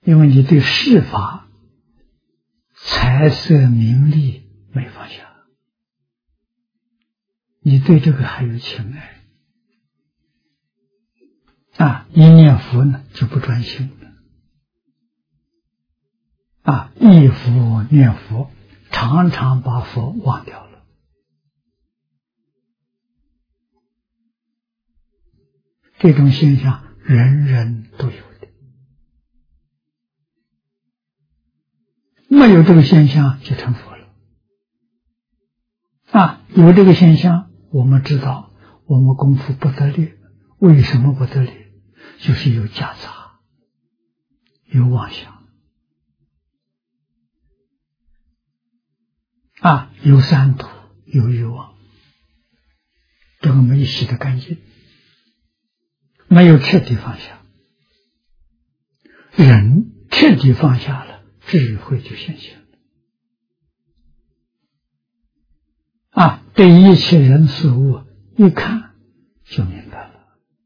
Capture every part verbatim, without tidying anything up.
因为你对事法、财色名利没放下，你对这个还有情爱啊！一念佛呢就不专心了啊！忆佛念佛，常常把佛忘掉了。这种现象人人都有的，没有这个现象就成佛了啊！有这个现象，我们知道我们功夫不得力。为什么不得力？就是有夹杂，有妄想啊，有三毒，有欲望，这个没洗得干净，没有彻底放下。人彻底放下了，智慧就显现了啊！对一切人事物一看就明白了。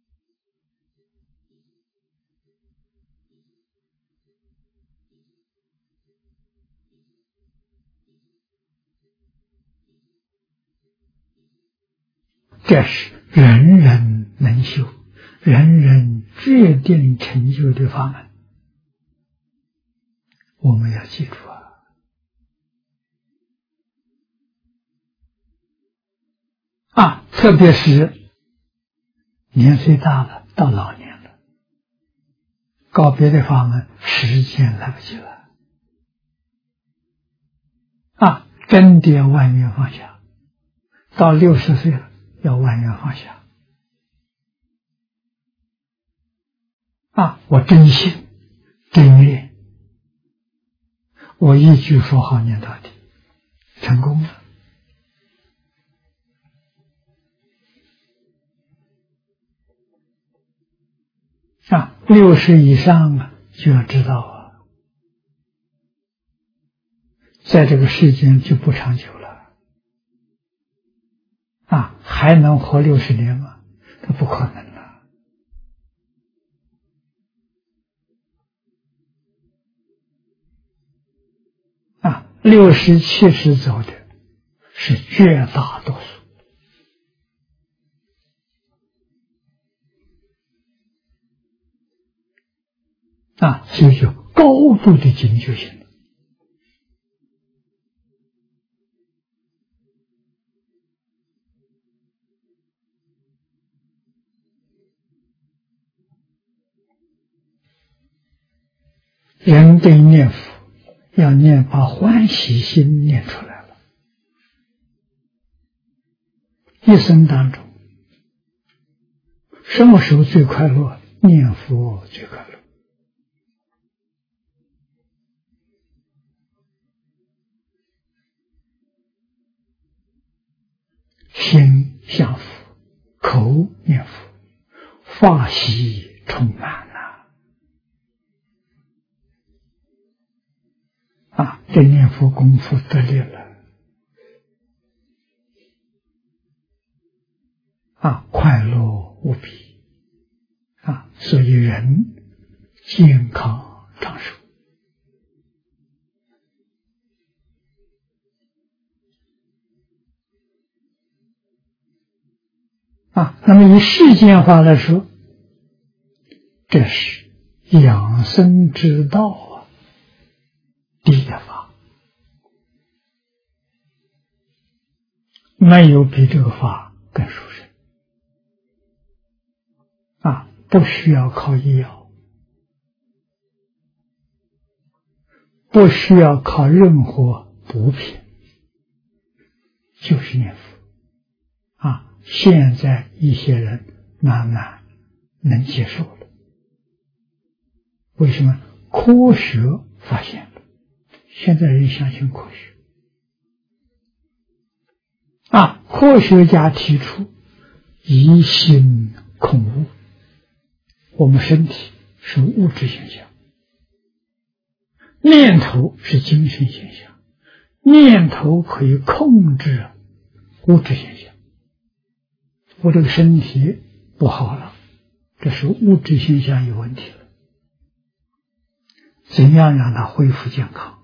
这是人人能修，人人决定成就的法门，我们要记住啊！啊，特别是年岁大了，到老年了，告别的法门，时间来不及了啊！真的要万缘放下，到六十岁了，要万缘放下啊！我真心真愿，我一句佛号念到底，成功了啊！六十以上啊，就要知道啊，在这个世间就不长久了啊！还能活六十年吗？这不可能了啊！六十七十走的是绝大多数啊，所以就高度的警觉性。人对念佛要念，把欢喜心念出来了，一生当中什么时候最快乐？念佛最快乐。心向佛，口念佛，法喜充满了啊！这念佛功夫得力了啊，快乐无比啊！所以人健康长寿啊。那么以世间话来说，这是养生之道啊，第一法，没有比这个法更殊胜啊！不需要靠医药，不需要靠任何补品，就是念佛啊！现在一些人慢慢能接受了，为什么？科学发现了，现在人相信科学啊！科学家提出疑心空物，我们身体是物质现象，念头是精神现象，念头可以控制物质现象。我这个身体不好了，这是物质现象有问题了。 怎样让它恢复健康？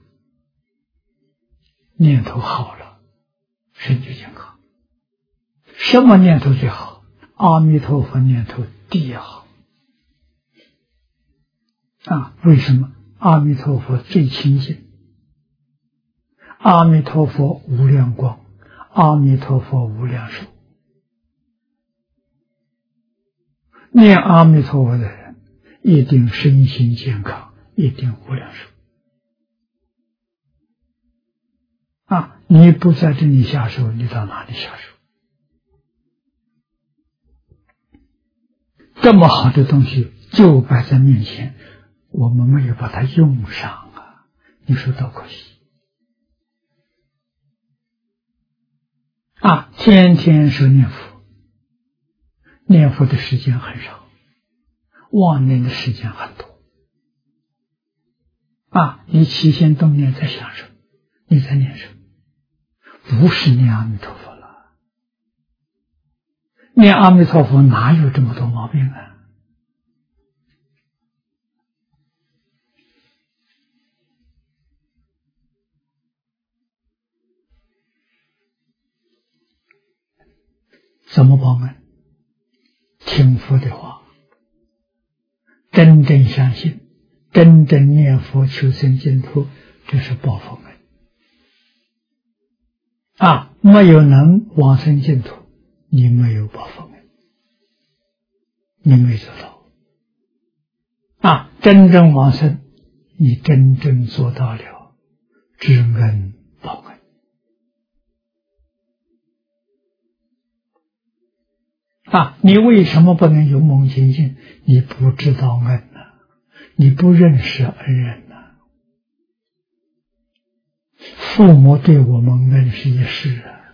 念头好了，身体健康。什么念头最好？阿弥陀佛念头第好。啊，为什么？阿弥陀佛最亲近，阿弥陀佛无量光，阿弥陀佛无量寿。念阿弥陀佛的人，一定身心健康，一定无量寿。啊，你不在这里下手，你到哪里下手？这么好的东西就摆在面前，我们没有把它用上啊，你说多可惜啊！天天说念佛，念佛的时间很少，妄念的时间很多啊！你起心动念在想什么？你在念什么？不是念阿弥陀佛了。念阿弥陀佛哪有这么多毛病啊？怎么报恩？听佛的话，真正相信，真正念佛求生净土，这是报佛恩啊！没有能往生净土，你没有报佛恩，你没做到啊！真正往生，你真正做到了知恩报恩啊！你为什么不能勇猛精进？你不知道恩呢、啊，你不认识恩人呢、啊。父母对我们恩是一世啊，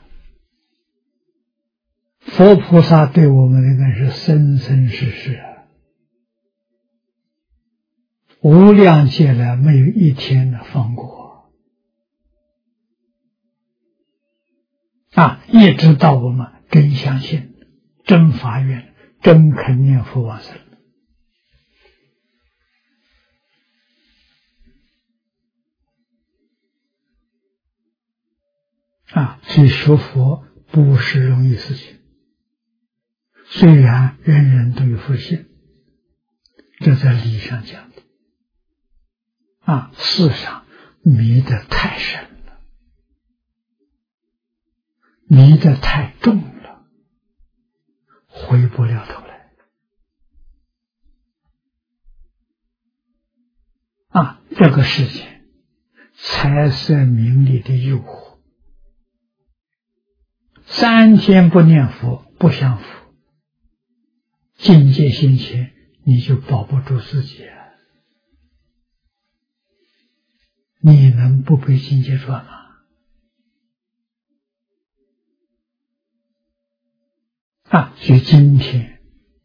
佛菩萨对我们的恩是生生世世啊，无量劫来没有一天的放过啊！一直到我们真相信。真发愿，真肯念佛往生啊！所以学佛不是容易事情。虽然人人都有佛性，这在理上讲的啊，事上迷得太深了，迷得太重了。回不了头来啊！这个世界财色名利的诱惑，三天不念佛不享福，境界现前，你就保不住自己啊！你能不被境界转吗？啊，所以今天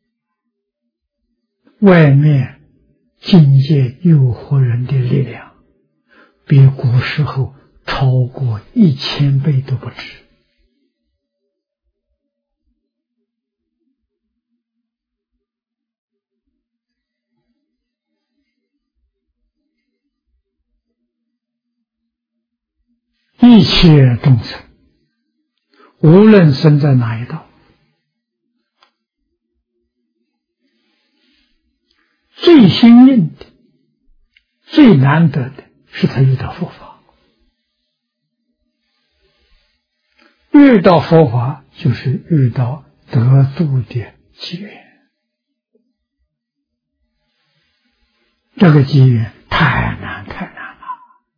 外面境界诱惑人的力量，比古时候超过一千倍都不止。一切众生，无论生在哪一道，最幸运的、最难得的是他遇到佛法。遇到佛法就是遇到得度的机缘，这个机缘太难太难了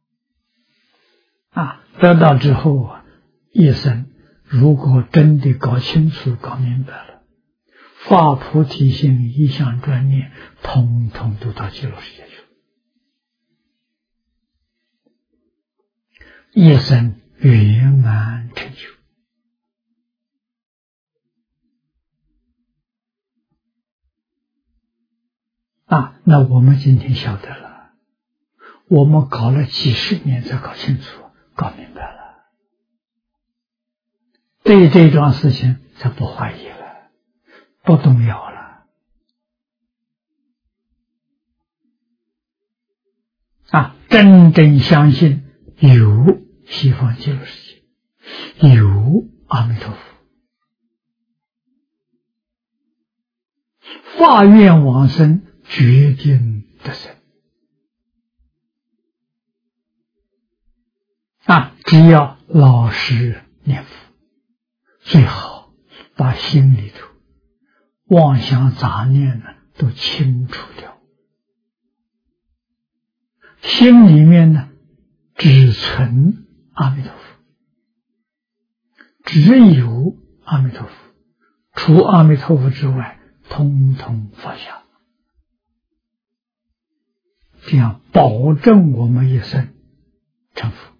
啊！得到之后啊，一生如果真的搞清楚、搞明白了，发菩提心、一向专念，统统都到极乐世界去了，一生圆满成就。啊，那我们今天晓得了，我们搞了几十年才搞清楚、搞明白了，对这桩事情才不怀疑了，不动摇了。 真正相信有西方极乐世界，有阿弥陀佛，发愿往生，决定得生。啊，只要老实念佛，最好把心里头妄想杂念呢都清除掉，心里面呢只存阿弥陀佛，只有阿弥陀佛，除阿弥陀佛之外，通通放下，这样保证我们一生成佛。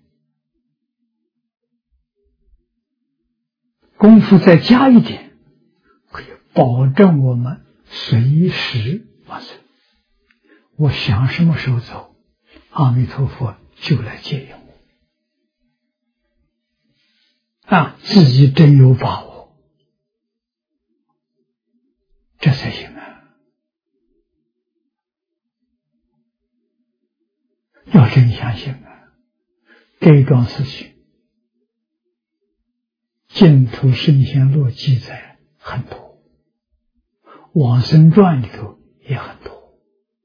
功夫再加一点，可以保证我们随时往生。我想什么时候走，阿弥陀佛就来接引我。啊，自己真有把握，这才行啊！要真相信啊，这一桩事情，净土圣贤录记载很多，往生传里头也很多。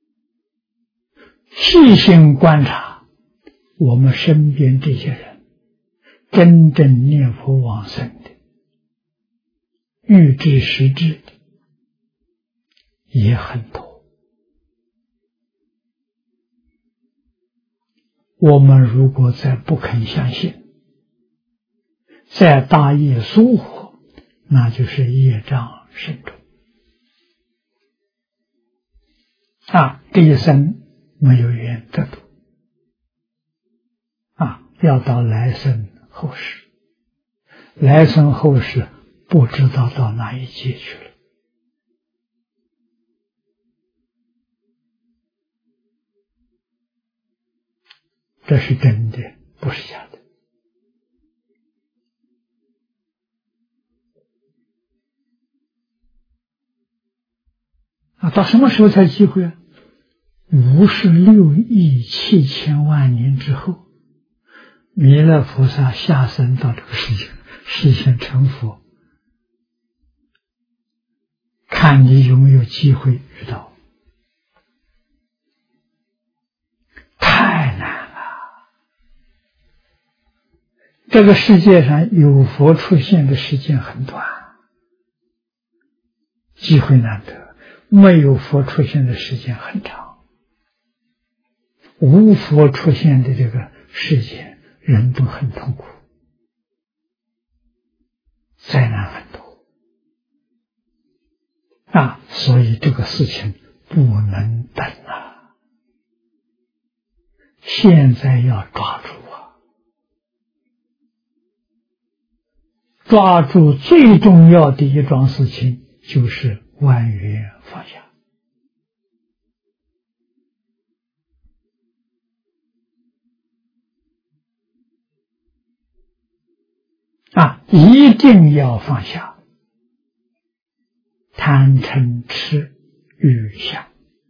细心观察我们身边这些人，真正念佛往生的，预知实质的也很多。我们如果再不肯相信，再大业疏忽，那就是业障深重啊！这一生没有缘得度啊，要到来生后世，来生后世不知道到哪一界去了。这是真的，不是假的。啊，到什么时候才机会啊？五十六亿七千万年之后，弥勒菩萨下生到这个世界，实现成佛，看你有没有机会遇到。太难了，这个世界上有佛出现的时间很短，机会难得；没有佛出现的时间很长，无佛出现的这个世界，人都很痛苦，灾难很多啊！所以这个事情不能等啊，现在要抓住啊！抓住最重要的一桩事情，就是万缘放下。啊，一定要放下贪嗔痴欲想，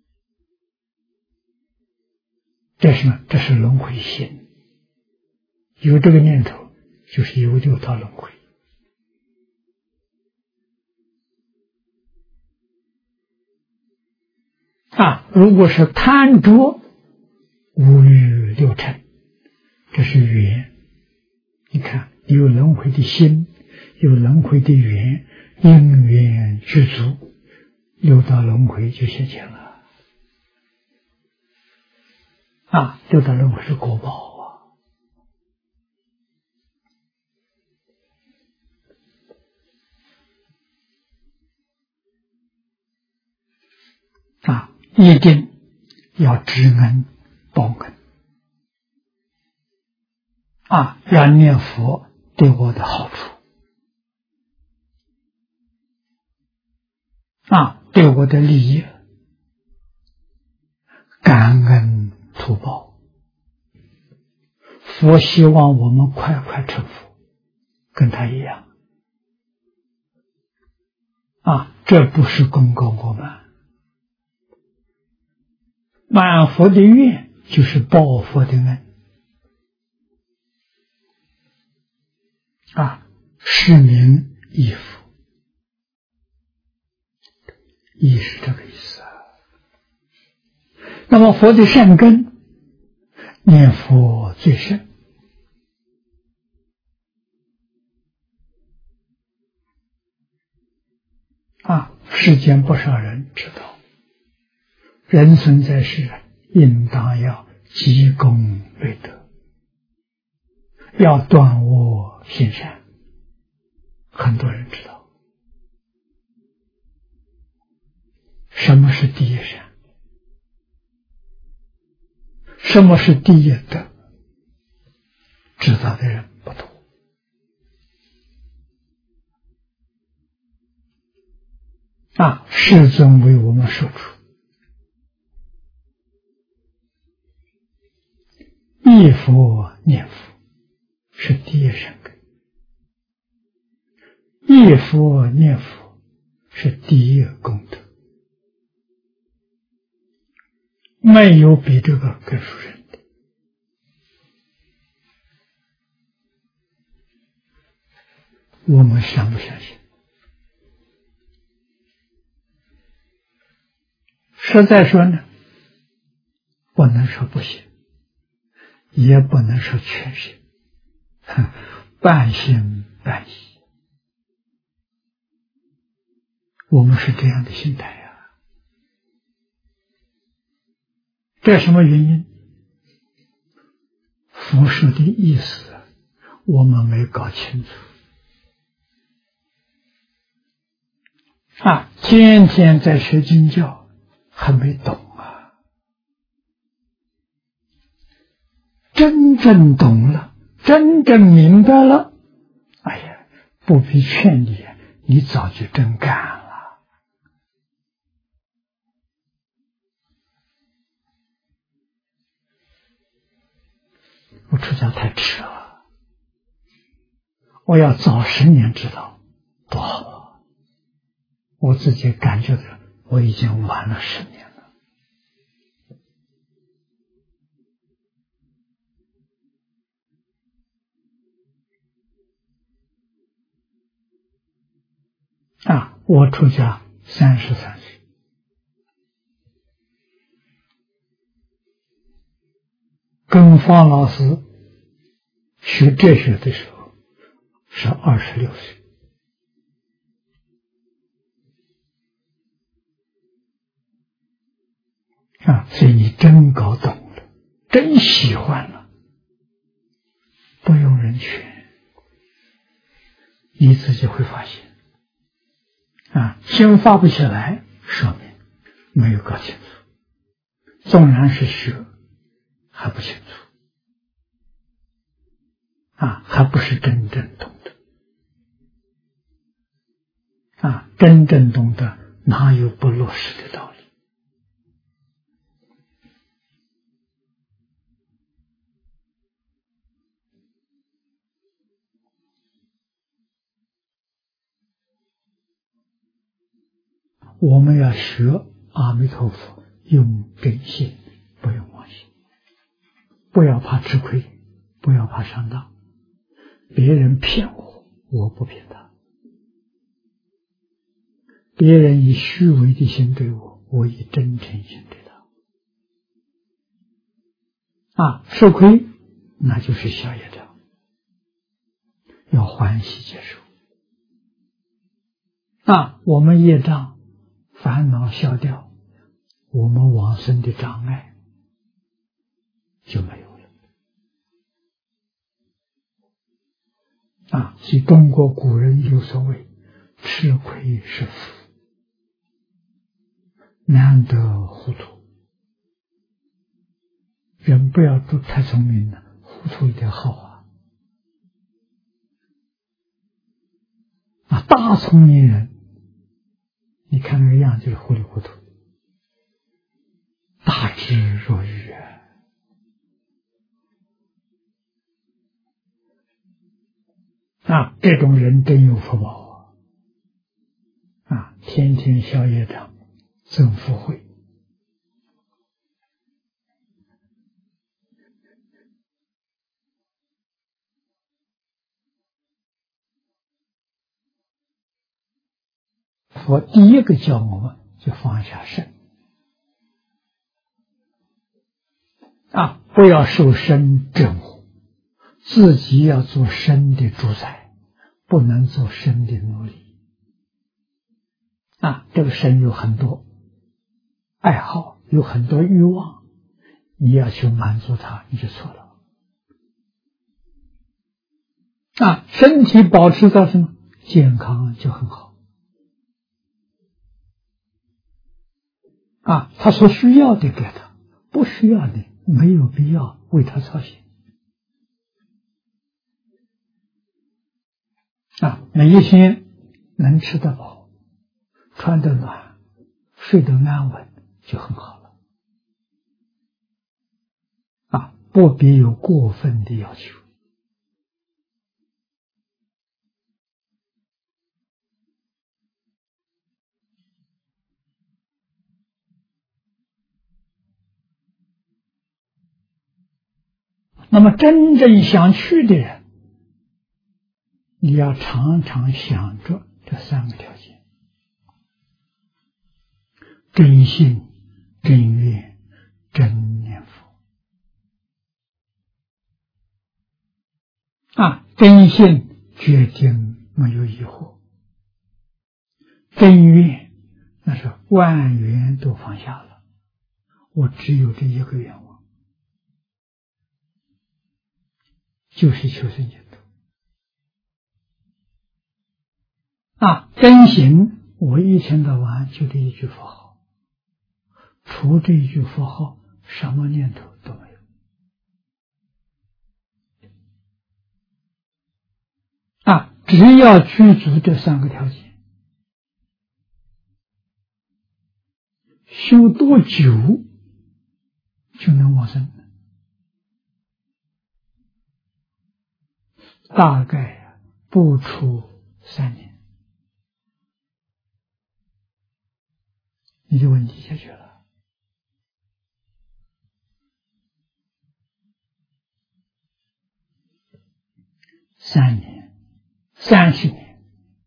这是什么？这是轮回心。有这个念头，就是有六道轮回。啊，如果是贪着五欲六尘，这是缘。你看，有轮回的心，有轮回的缘，因缘具足，六道轮回就现前了。啊，六道轮回是果报啊！啊，一定要知恩报恩啊！要念佛对我的好处啊，对我的利益，感恩图报。佛希望我们快快成佛，跟他一样啊！这不是功高我慢，满佛的愿就是报佛的恩啊，是名义佛，义是这个意思啊。那么佛的善根，念佛最深啊，世间不少人知道，人生在世，应当要积功累德，要断恶行善，很多人知道。什么是第一善？什么是第一德？知道的人不多。啊，世尊为我们说出忆佛念佛是第一善根，忆佛念佛是第一功德，没有比这个更殊胜的。我们相不相信？实在说呢，不能说不行，也不能说全信，半信半疑。我们是这样的心态呀、啊。这什么原因？佛说的意思我们没搞清楚啊，天天在学经教还没懂啊，真正懂了，真正明白了，哎呀，不必劝你，你早就真干了。我出家太迟了，我要早十年知道多好啊！我自己感觉到我已经晚了十年了。啊，我出家三十三岁，跟方老师学哲学的时候是二十六岁。啊，所以你真搞懂了，真喜欢了，不用人劝，你自己会发现。啊，心发不起来，说明没有搞清楚，纵然是学，还不清楚，啊，还不是真正懂得。啊，真正懂得，哪有不落实的道理？我们要学阿弥陀佛，用真心，不用妄心，不要怕吃亏，不要怕上当。别人骗我，我不骗他；别人以虚伪的心对我，我以真诚心对他。啊，受亏那就是小业障，要欢喜接受。啊，我们业障烦恼消掉，我们往生的障碍就没有了。啊，所以中国古人有所谓吃亏是福，难得糊涂。人不要都太聪明了，糊涂一点好啊。啊，大聪明人，你看那个样就是糊里糊涂，大智若愚啊。啊，这种人真有福报啊！啊，天天消业障，增福慧。 佛第一个教我们就放下身啊，不要受身折磨，自己要做身的主宰，不能做身的奴隶啊。这个身有很多爱好，有很多欲望，你要去满足它，你就错了啊。身体保持到什么健康就很好啊，他所需要的给他，不需要的没有必要为他操心啊。每一天能吃得饱，穿得暖，睡得安稳就很好了啊，不必有过分的要求。那么真正想去的人，你要常常想着这三个条件：真信、真愿、真念佛啊。真信决定没有疑惑，真愿那是万缘都放下了，我只有这一个愿望，就是求生净土啊。真行，我一天到晚就这一句佛号，除这一句佛号，什么念头都没有啊。只要具足这三个条件，修多久就能往生？大概不出三年，你的问题解决了。三年、三十年，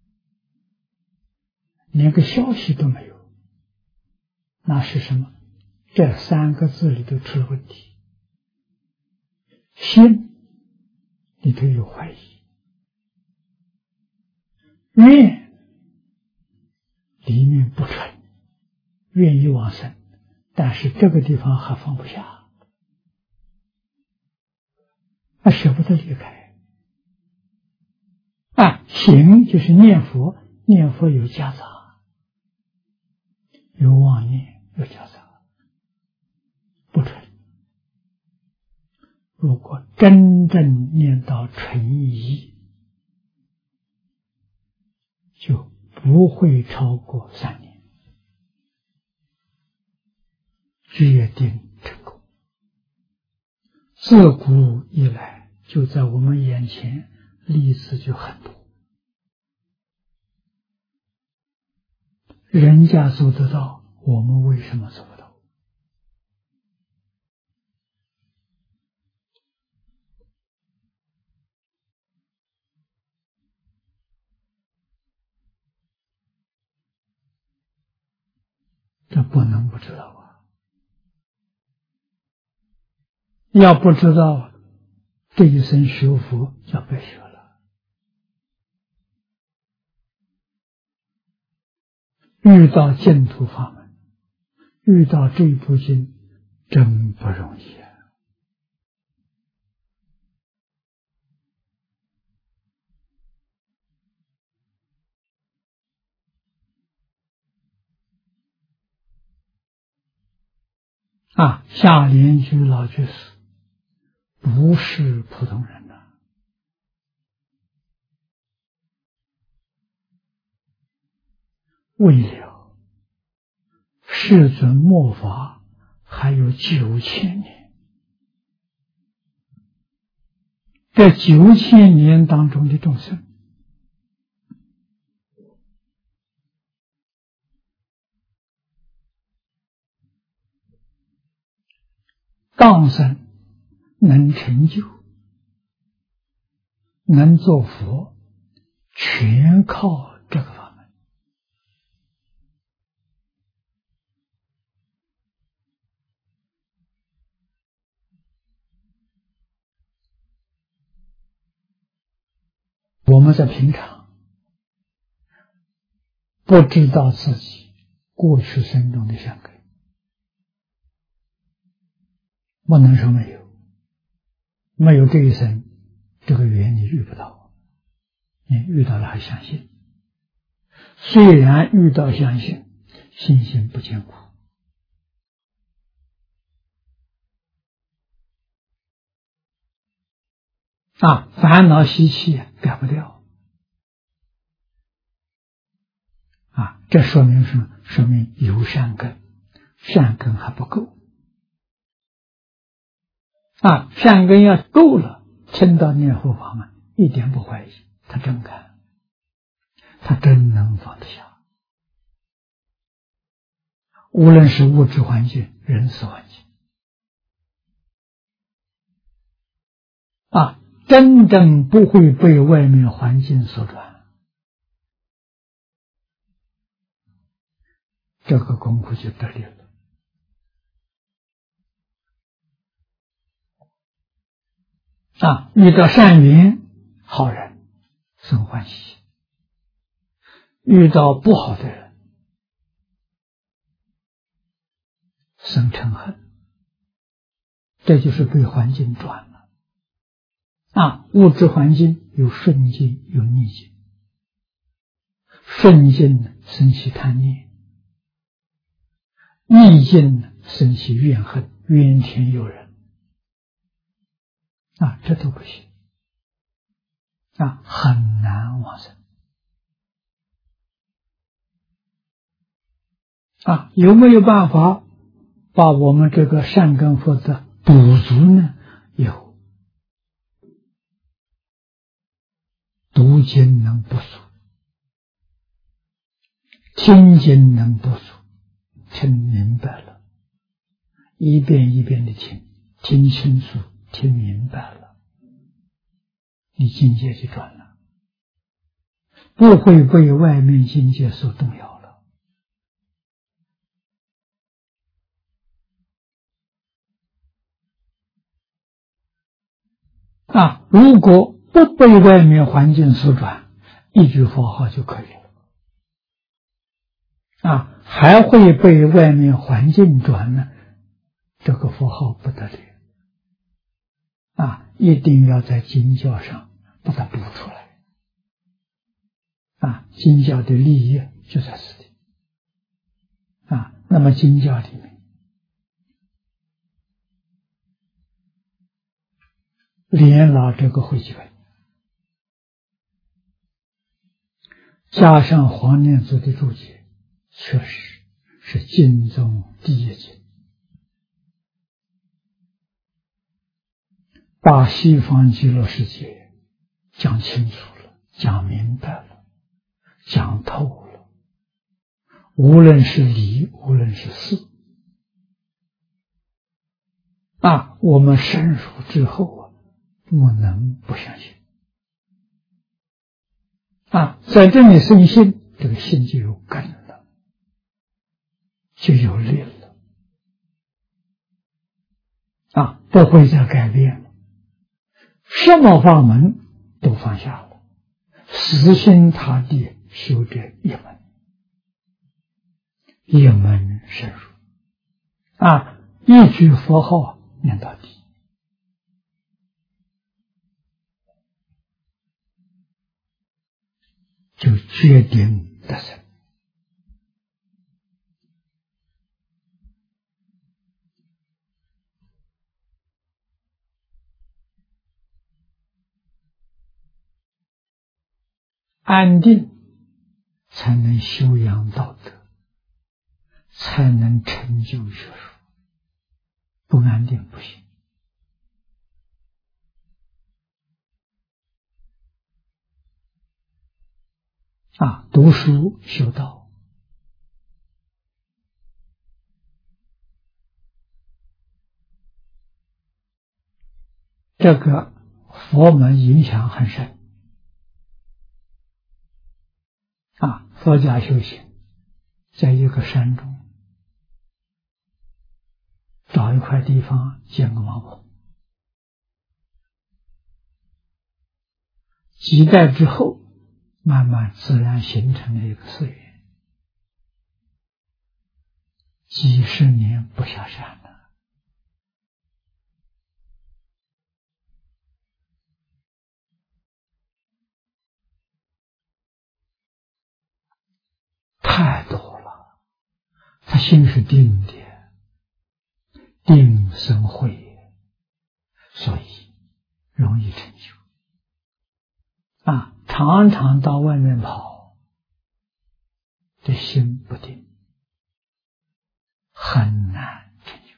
连个消息都没有，那是什么？这三个字里头出了问题，心里头有怀疑，愿里面不纯，愿意往生，但是这个地方还放不下，还舍不得离开啊。行就是念佛，念佛有夹杂，有妄念，有夹杂，不纯。如果真正念到纯一，就不会超过三年，决定成功。自古以来，就在我们眼前，例子就很多。人家做得到，我们为什么做不到？这不能不知道啊！要不知道，这一生学佛就白学了。遇到净土法门，遇到这部经，真不容易啊！啊，夏莲居老居士不是普通人呐、啊，为了世尊末法还有九千年，这九千年当中的众生，当生能成就，能做佛，全靠这个法门。 我们在平常不知道自己过去生中的善根，不能说没有，没有这一生，这个缘你遇不到，你遇到了还相信，虽然遇到相信，信心不坚固啊，烦恼习气改不掉啊，这说明什么？说明有善根，善根还不够啊，善根要够了，听到念佛法门一点不怀疑，他真干，他真能放得下，无论是物质环境、人事环境啊，真正不会被外面环境所转，这个功夫就得力了啊！遇到善缘好人生欢喜，遇到不好的人生嗔恨，这就是被环境转了啊！物质环境有顺境有逆境，顺境生起贪念，逆境生起怨恨，怨天尤人啊，这都不行啊，很难往生啊。有没有办法把我们这个善根福德补足呢？有，读经能不足，听经能不足，听明白了，一遍一遍的听，听清楚，听明白了，你境界就转了，不会被外面境界所动摇了啊！如果不被外面环境所转，一句佛号就可以了啊，还会被外面环境转呢，这个佛号不得了啊！一定要在经教上把它补出来啊！经教的利益就在此地啊。那么经教里面连老这个会集本，加上黄念祖的注解，确实是经中第一经，把西方极乐世界讲清楚了，讲明白了，讲透了，无论是理，无论是事啊，我们深入之后啊，不能不相信啊，在这里生信，这个信就有根了，就有力了啊，不会再改变了，什么法门都放下了，死心塌地修这一门，一门深入啊，一句佛号念到底，就决定得胜。安定才能修养道德，才能成就学术，不安定不行啊！读书修道，这个佛门影响很深啊！佛家修行，在一个山中找一块地方建个茅棚， 几代之后，慢慢自然形成了一个寺院，几十年不下山了。太多了，他心是定的，定生慧，所以容易成就。啊，常常到外面跑，这心不定，很难成就。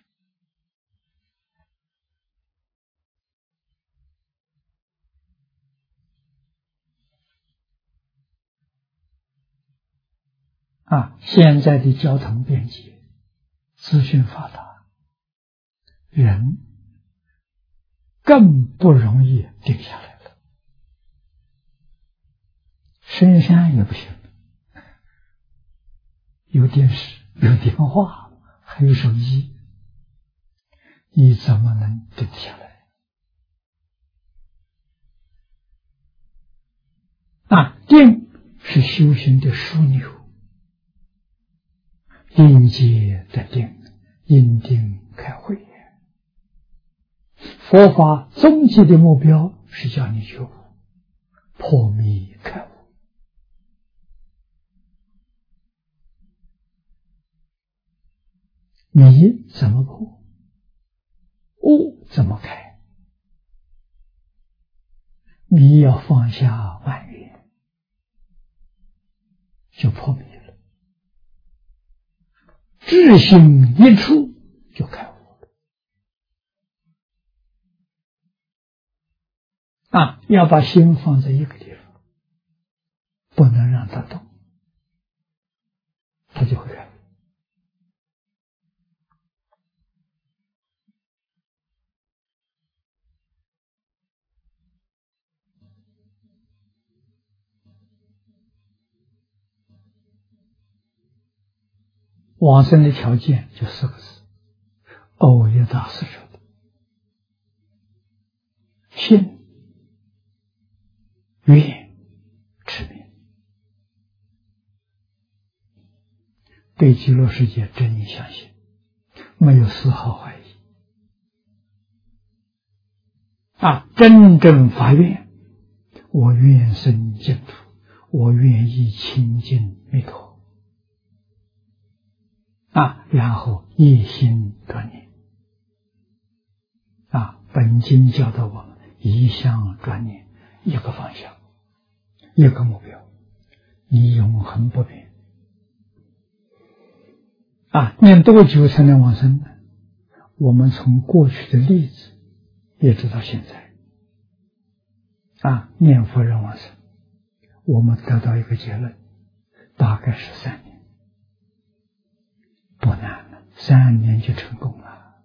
啊，现在的交通便捷，资讯发达，人更不容易定下来了。深山也不行，有电视，有电话，还有手机，你怎么能定下来？啊，定是修行的枢纽。应戒得定，因定开慧。佛法终极的目标是叫你觉悟，破迷开悟。迷怎么破？悟怎么开？迷要放下万缘，就破迷了。智心一出就开悟了。啊，要把心放在一个地方，不能让它动，它就会开悟。往生的条件就四个字，欧耶大师说的：信、愿、持名。对极乐世界真相信，没有丝毫怀疑。啊，真正发愿，我愿生净土，我愿意亲近弥陀。啊，然后一心专念。啊，本经教导我们一向专念，一个方向，一个目标，你永恒不变。啊，念多久才能往生呢？我们从过去的例子也知道现在。啊，念佛人往生，我们得到一个结论，大概是三年。不难了，三年就成功了。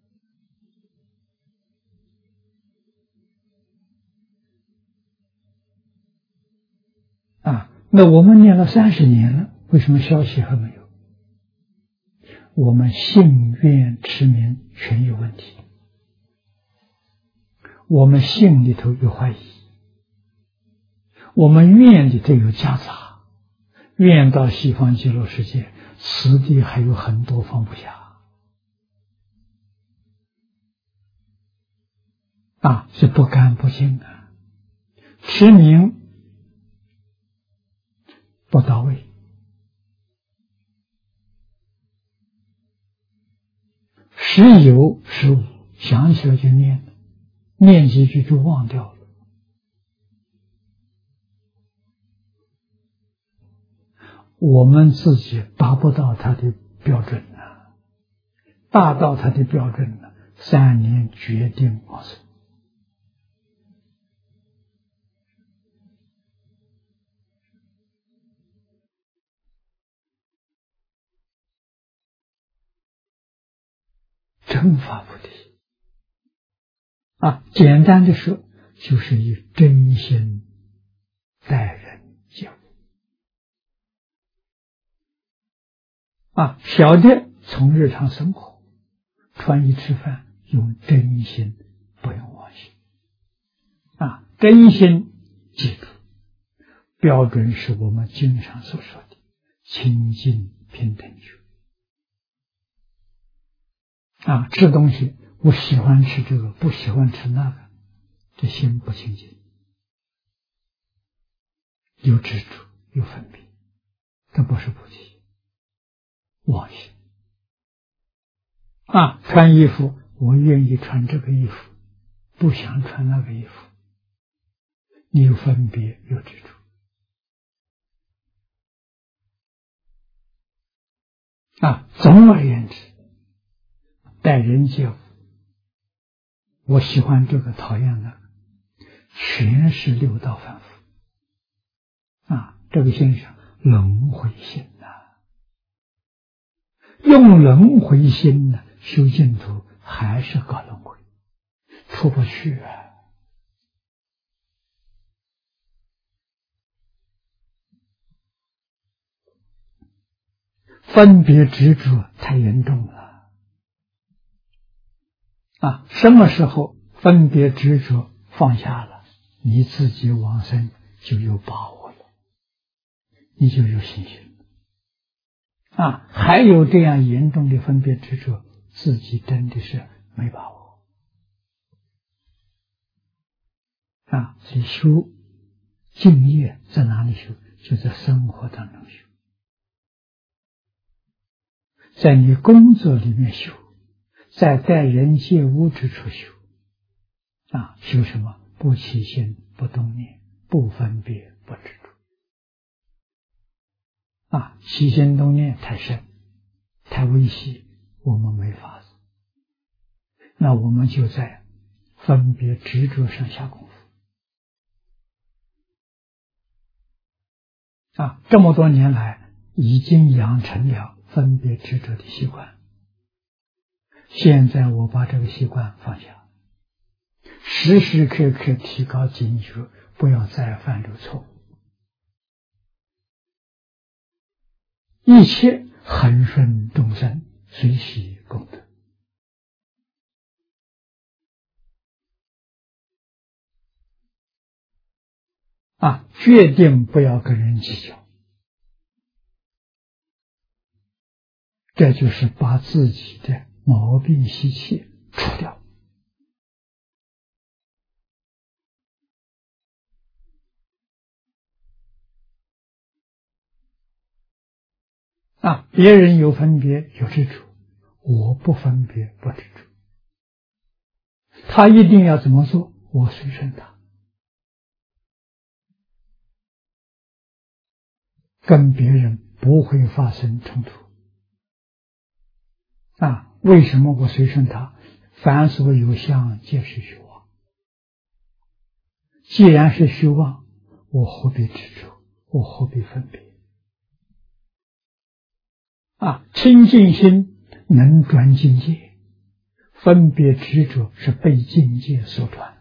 啊，那我们念了三十年了，为什么消息还没有？我们信愿持名全有问题，我们信里头有怀疑，我们愿里头有夹杂，愿到西方极乐世界，此地还有很多放不下。啊，是不干不净啊，持名不到位，时有时无，想起来就念，念几句就忘掉了。我们自己达不到他的标准啊，达到他的标准了，三年决定往生。真法不离啊，简单的说，就是以真心待人接物啊。小的从日常生活，穿衣吃饭用真心，不用妄心啊。真心记住，标准是我们经上所说的清净平等觉。啊，吃东西我喜欢吃这个，不喜欢吃那个，这心不清净，有执着，有分别，这不是菩提，妄心。啊，穿衣服我愿意穿这个衣服，不想穿那个衣服，你有分别，有执着。啊，总而言之，待人接物，我喜欢这个，讨厌那个，全是六道反复。啊，这个现象轮回心呐、啊，用轮回心呢、啊、修净土，还是搞轮回，出不去啊。分别执着太严重了啊！什么时候分别执着放下了，你自己往生就有把握了，你就有信心了啊！还有这样严重的分别执着，自己真的是没把握啊！所以修敬业在哪里修？就在生活当中修，在你工作里面修，在待人接物之处修啊！修什么？不起心，不动念，不分别，不执着啊！起心动念太深，太微细，我们没法子。那我们就在分别执着上下功夫啊！这么多年来，已经养成了分别执着的习惯。现在我把这个习惯放下，时时刻刻提高警觉，不要再犯这个错误。一切恒顺众生，随喜功德啊！决定不要跟人计较，这就是把自己的毛病习气除掉啊！别人有分别有执着，我不分别不执着，他一定要怎么做，我随顺他，跟别人不会发生冲突啊！为什么我随顺他？凡所有相，皆是虚妄。既然是虚妄，我何必执着？我何必分别？啊，清净心能转境界，分别执着是被境界所转。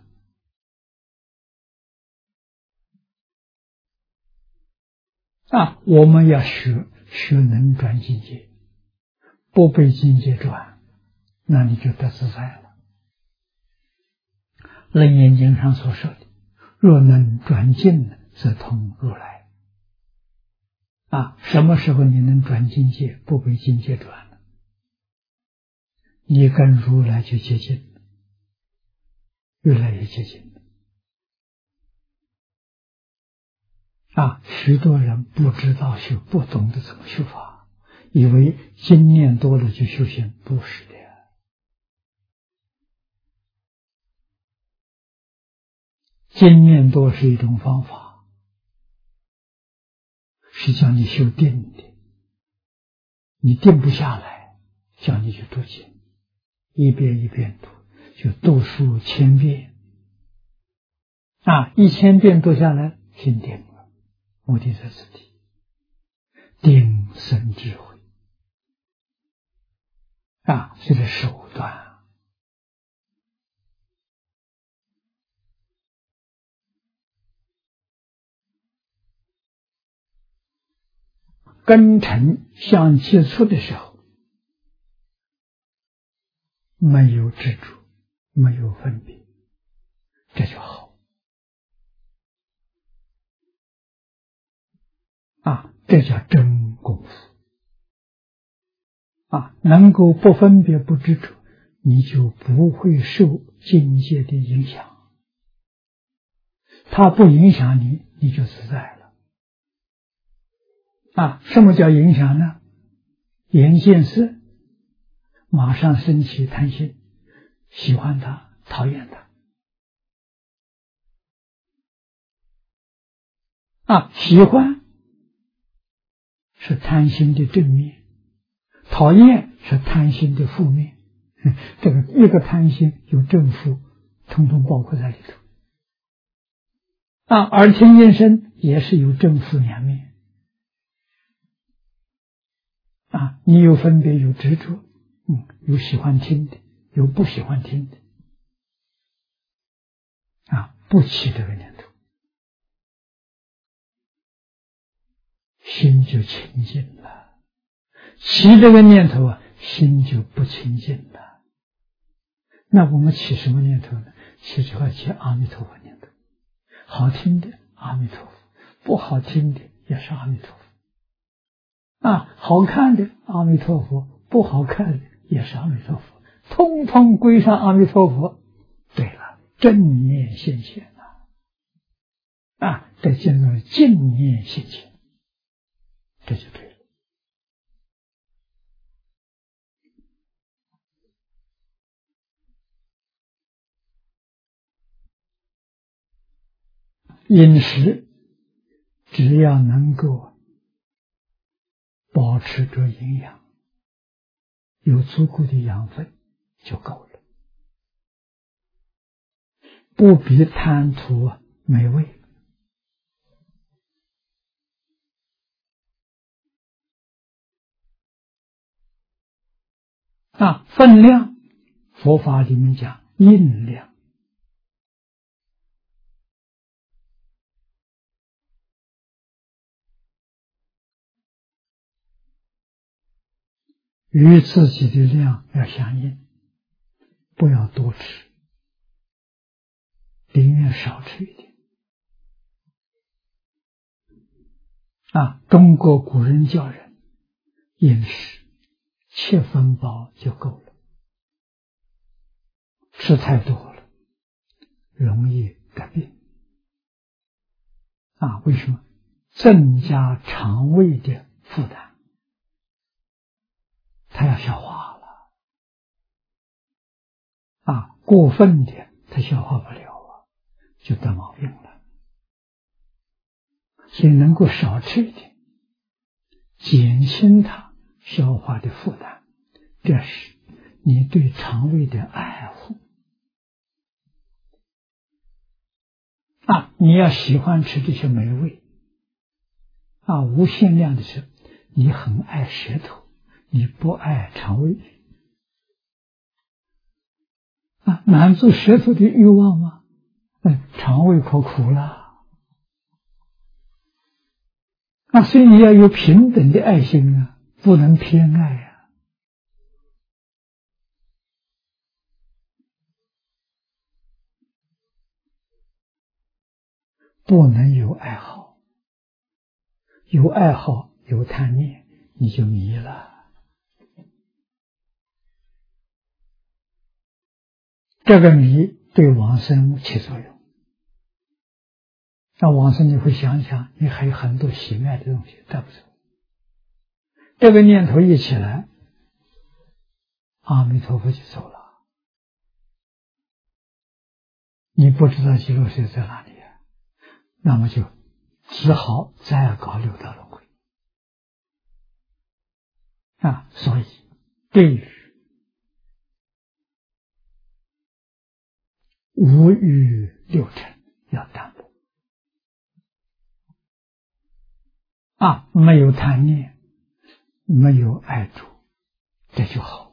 啊，我们要学学能转境界，不被境界转，那你就得自在了。楞严经上所说的，若能转境，则通如来。啊，什么时候你能转境界，不被境界转了？你跟如来就接近了，越来越接近了。啊，许多人不知道修，不懂得怎么修法，以为经念多了就修行，不是的。经念多是一种方法，是叫你修定的。你定不下来，叫你去读经，一遍一遍读，就读数千遍。啊，一千遍读下来，心定了，目的在此地，定生智慧。啊，这是手段。根尘相接触的时候，没有执着，没有分别，这就好。 啊，这叫真功夫啊！能够不分别不执着，你就不会受境界的影响，它不影响你，你就自在了啊！什么叫影响呢？眼见色，马上升起贪心，喜欢它，讨厌它啊！喜欢是贪心的正面，讨厌是贪心的负面。这个一个贪心有正负，统统包括在里头啊。耳听音声也是有正负两面啊。你有分别，有执着，嗯，有喜欢听的，有不喜欢听的啊，不起这个念头，心就清净了；起这个念头啊，心就不清净了。那我们起什么念头呢？起就要起阿弥陀佛念头，好听的阿弥陀佛，不好听的也是阿弥陀佛啊，好看的阿弥陀佛，不好看的也是阿弥陀佛，通通归上阿弥陀佛。对了，正念现前了啊，这进入净念现前，这就对了。饮食只要能够保持着营养，有足够的养分就够了，不必贪图美味啊。分量，佛法里面讲印量，与自己的量要相应，不要多吃，宁愿少吃一点啊。中国古人教人饮食七分饱就够了，吃太多了容易得病啊。为什么？增加肠胃的负担，它要消化了啊，过分的它消化不了啊，就得毛病了。所以能够少吃一点，减轻它消化的负担，这是你对肠胃的爱护啊。你要喜欢吃这些美味啊，无限量的吃，你很爱舌头，你不爱肠胃啊，满足舌头的欲望吗？嗯，肠胃可苦了啊。所以你要有平等的爱心啊，不能偏爱啊。不能有爱好，有爱好有贪念，你就迷了。这个迷对往生起作用，那往生你会想想，你还有很多喜爱的东西带不走。这个念头一起来，阿弥陀佛就走了。你不知道极乐世界在哪里啊，那么就只好再搞六道轮回啊。所以对于无欲六尘要淡薄啊，没有贪念，没有爱着，这就好。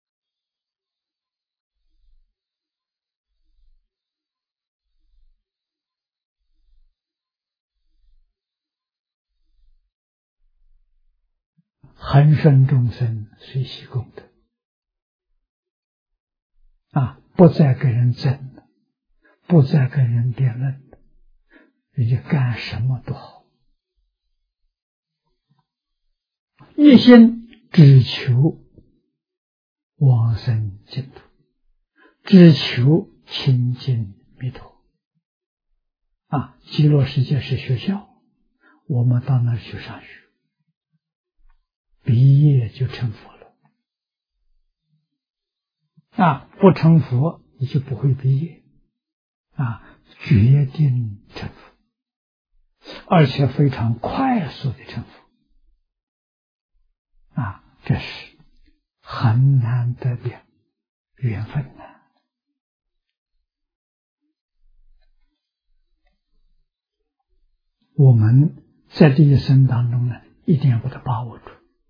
恒生众生随喜功德啊，不再跟人争了，不再跟人辩论了，人家干什么都好一心只求往生净土，只求亲近弥陀。啊，极乐世界是学校，我们到那儿去上学，毕业就成佛了。啊，不成佛你就不会毕业。啊，决定成佛，而且非常快速的成佛。啊，这是很难得的缘分呐、啊。我们在这一生当中呢，一定要把它把握住。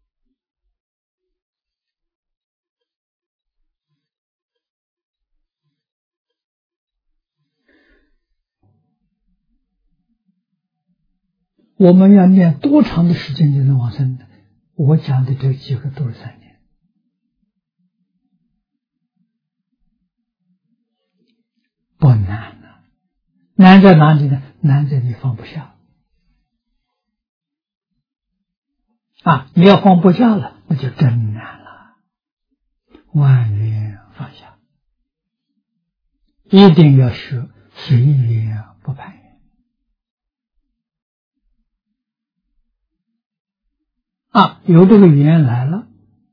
我们要念多长的时间就能往生呢？我讲的这几个都是三年，不难呢、啊。难在哪里呢？难在你放不下。啊，你要放不下了，那就真难了。万缘放下，一定要学随缘不攀缘。啊，有这个缘来了，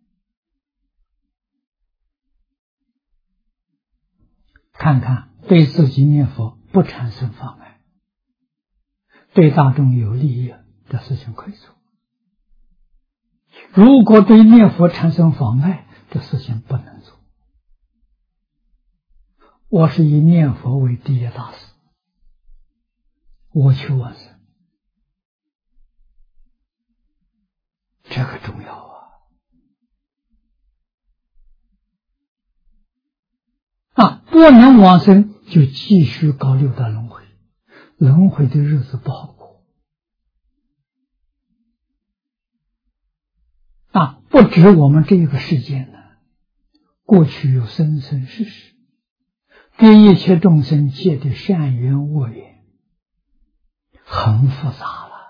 看看对自己念佛不产生妨碍，对大众有利益的事情可以做。如果对念佛产生妨碍，这事情不能做。我是以念佛为第一大事，我求往生，这个重要啊！啊，不能往生就继续搞六道轮回，轮回的日子不好过。啊，不止我们这个世界呢，过去有生生世世，跟一切众生结的善缘恶缘，很复杂了。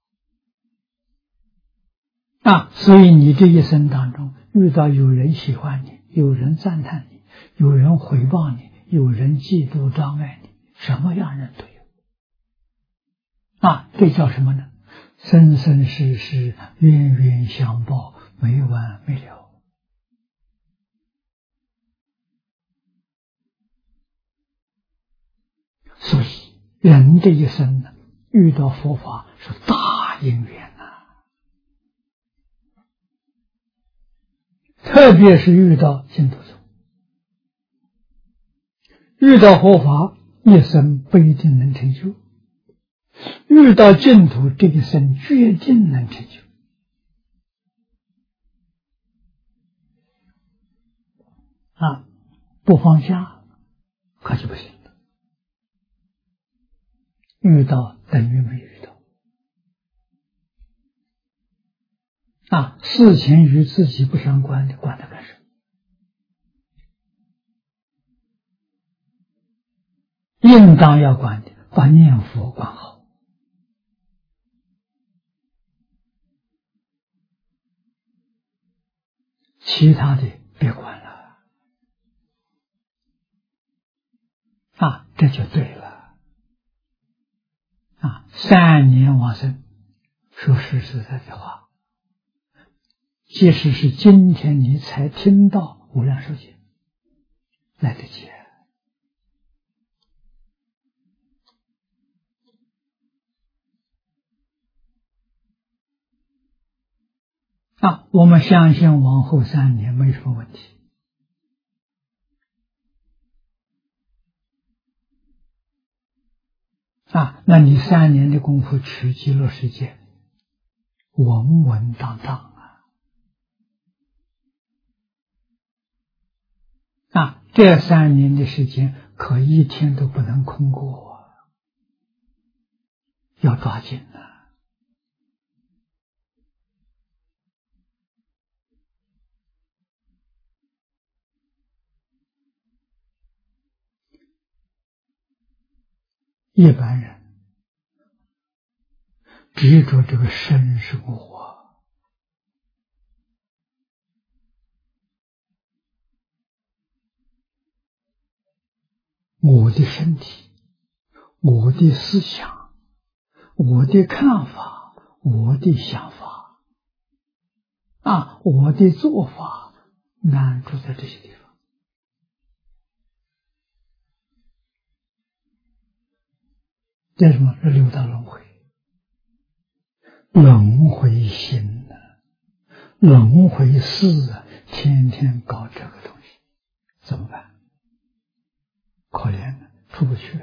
啊，所以你这一生当中遇到有人喜欢你，有人赞叹你，有人诽谤你，有人嫉妒障碍你，什么样人都有。啊，这叫什么呢？生生世世冤冤相报，没完没了。所以人这一生呢，遇到佛法是大因缘呐、啊，特别是遇到净土宗，遇到佛法一生不一定能成就，遇到净土这一生决定能成就。啊，不放下可就不行了。遇到等于没遇到。啊，事情与自己不相关的，管它干什么？应当要管的，把念佛管好。其他的别管了。啊，这就对了。啊，三年往生，说实实在在话，即使是今天你才听到无量寿经，来得及。啊，我们相信往后三年没什么问题。啊，那你三年的功夫去极乐世界，稳稳当当啊！啊，这三年的时间可一天都不能空过啊，要抓紧啊！一般人执着这个身是我， 我的身体、我的思想、我的看法、我的想法啊，我的做法安住在这些地方。这是什么？是六道轮回，轮回心呢、啊，轮回事啊，天天搞这个东西，怎么办？可怜了，出不去了。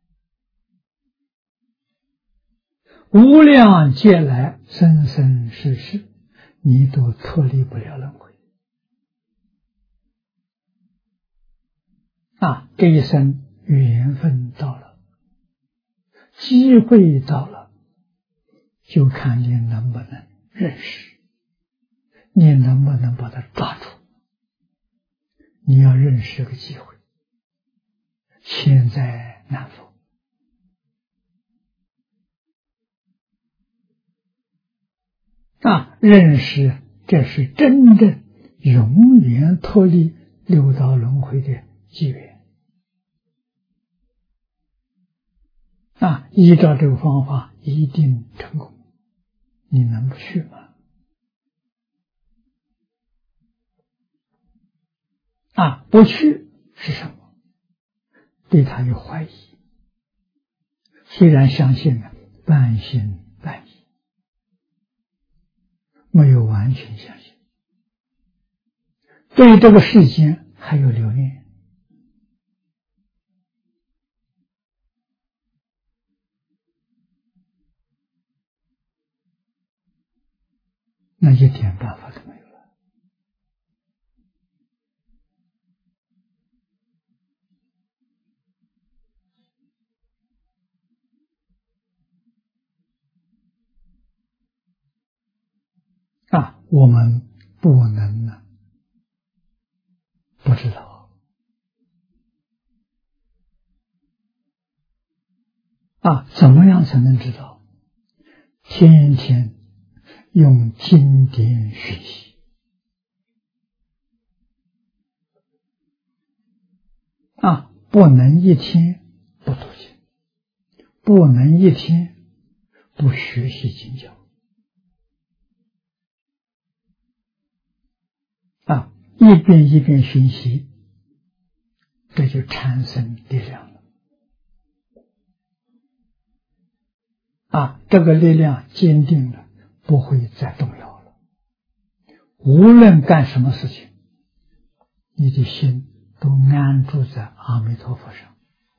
无量劫来，生生世世，你都脱离不了轮回啊！这一生缘分到了，机会到了，就看你能不能认识，你能不能把它抓住。你要认识个机会，千载难逢啊！认识这是真正永远脱离六道轮回的机缘啊！依照这个方法一定成功，你能不去吗？啊，不去是什么？对他有怀疑，虽然相信了，半信半疑，没有完全相信，对这个世间还有留恋，那一点办法都没有了。啊，我们不能呢，不知道啊，怎么样才能知道？天天用经典学习啊，不能一天不读经，不能一天不学习经教啊，一遍一遍学习，这就产生力量了啊！这个力量坚定了，不会再动摇了。无论干什么事情，你的心都安住在阿弥陀佛上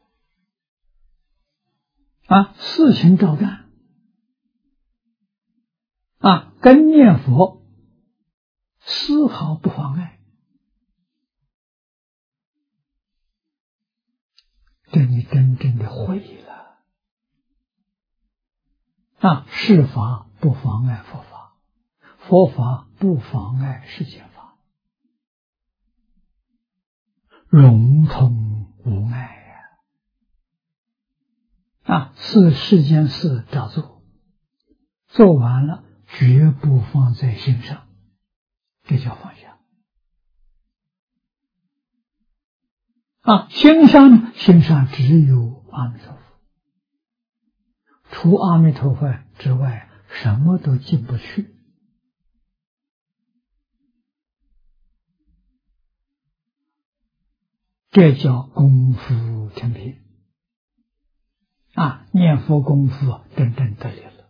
啊，事情照干啊，跟念佛丝毫不妨碍。这你真正的会了啊！事法不妨碍佛法，佛法不妨碍世间法，融通无碍呀！啊，是世间事照做，做完了绝不放在心上，这叫放下。啊，心上呢？心上只有阿弥陀佛，除阿弥陀佛之外，什么都进不去。这叫功夫成片啊！念佛功夫真正得力了。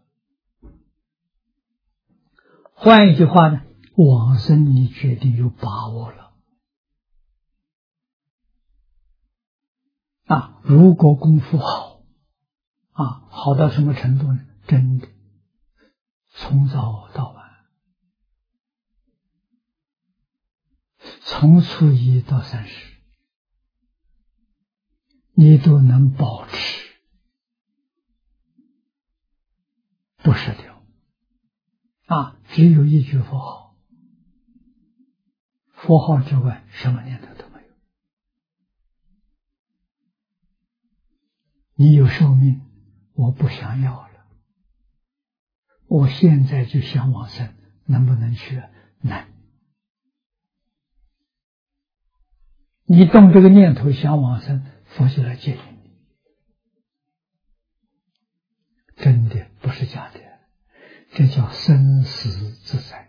换一句话呢，往生你决定有把握了。啊，如果功夫好，啊，好到什么程度呢？真的，从早到晚，从初一到三十，你都能保持，不失掉。啊，只有一句佛号，佛号之外，什么念头都没有。你有寿命，我不想要了，我现在就想往生，能不能去？能。你动这个念头想往生， 佛就来接引你，真的不是假的，这叫生死自在。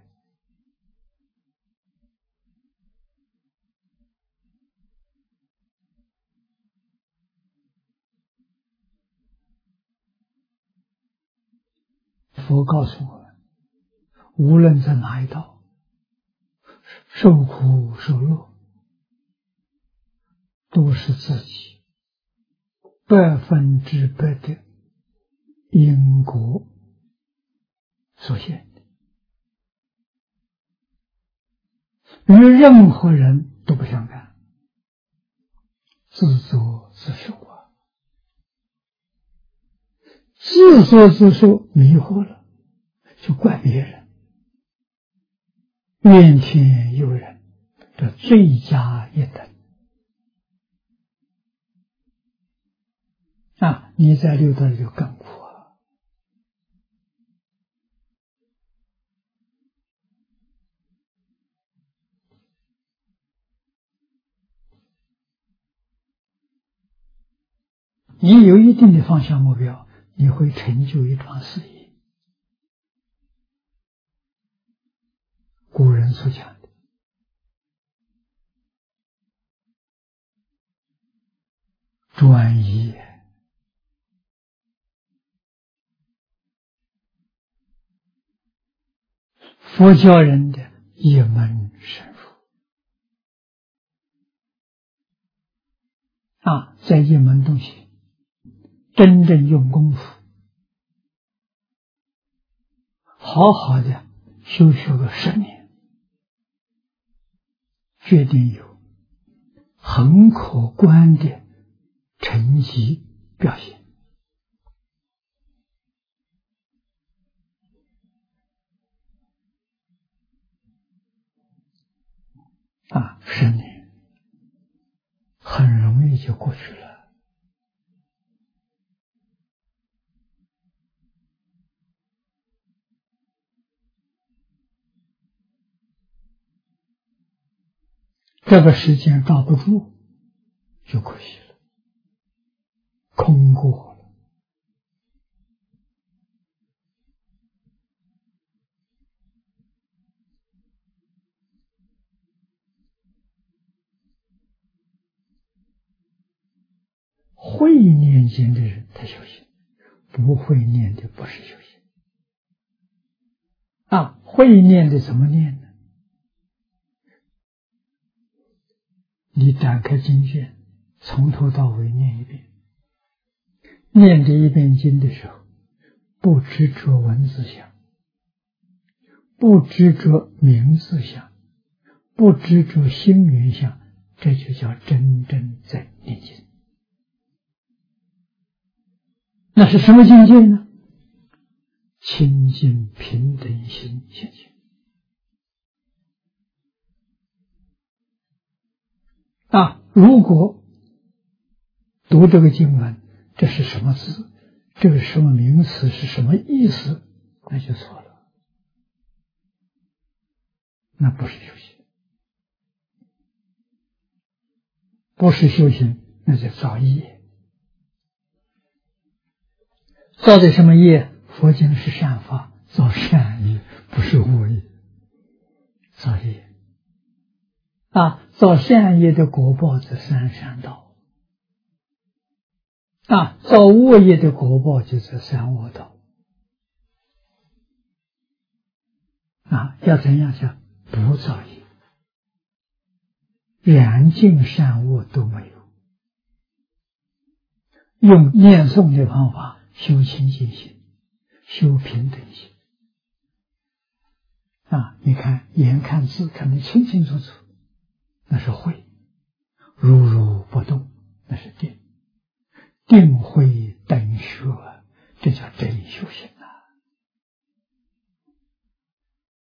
佛告诉我们，无论在哪一道，受苦受乐，都是自己百分之百的因果所现的，与任何人都不相干，自作自受啊！自作自受迷惑了，就怪别人，怨天尤人，这罪加一等啊！你在六道里就更苦啊！你有一定的方向目标，你会成就一桩事业。古人所讲的专一，佛教人的一门深入啊，在一门东西真正用功夫，好好的修学个十年，决定有很可观的成绩表现啊，十年很容易就过去了。这个时间抓不住，就可惜了，空过了。会念经的人他修行，不会念的不是修行啊。会念的怎么念呢？你打开经卷，从头到尾念一遍。念这一遍经的时候，不执着文字相，不执着名字相，不执着心缘相，这就叫真正在念经。那是什么境界呢？清净平等心现前啊！如果读这个经文，这是什么字？这个什么名词？是什么意思？那就错了，那不是修行，不是修行，那就造业。造的什么业？佛经是善法，造善业，不是恶业。造业啊，造善业的果报在三善道啊，造恶业的果报就在三恶道啊。要怎样想？不造业，染净善恶都没有，用念诵的方法修清净心，修平等心啊！你看，眼看字看得清清楚楚，那是慧；如如不动，那是定。定慧等学，这叫真修行。